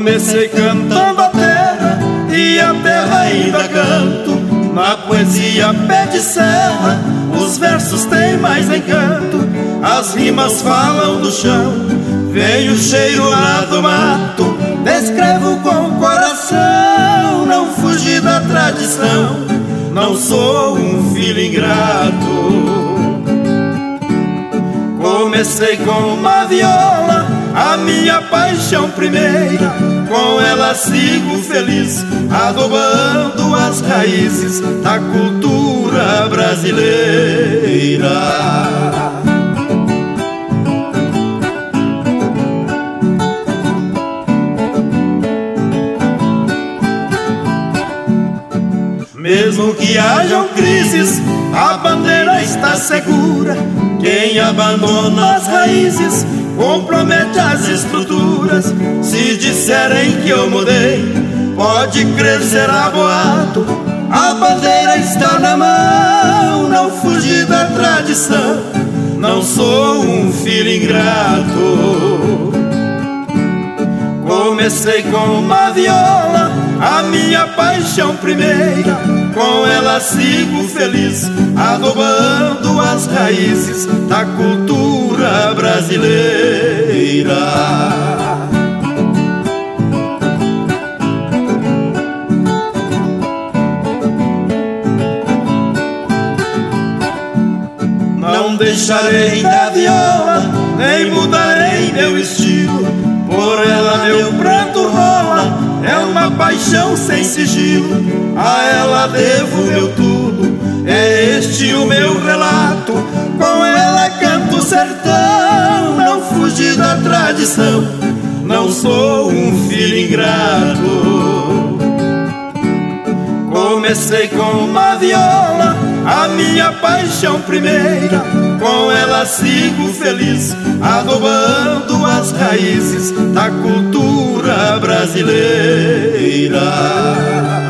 Comecei cantando a terra e a terra ainda canto. Na poesia pé de serra, os versos têm mais encanto. As rimas falam do chão, vem o cheiro lá do mato. Descrevo com o coração, não fugi da tradição. Não sou um filho ingrato. Comecei com uma viola, a minha paixão primeira. Com ela sigo feliz, adobando as raízes da cultura brasileira. Mesmo que hajam crises, a bandeira está segura. Quem abandona as raízes compromete as estruturas. Se disserem que eu mudei, pode crer, será boato. A bandeira está na mão, não fugi da tradição. Não sou um filho ingrato. Comecei com uma viola, a minha paixão primeira. Com ela sigo feliz, adobando as raízes da cultura brasileira. Não deixarei da viola, nem mudarei meu estilo. Por ela meu pranto rola, é uma paixão sem sigilo. A ela devo meu tudo, é este o meu relato. Com ela canto sertão, não fugi da tradição. Não sou um filho ingrato. Comecei com uma viola, a minha paixão primeira. Com ela sigo feliz, adobando as raízes da cultura brasileira.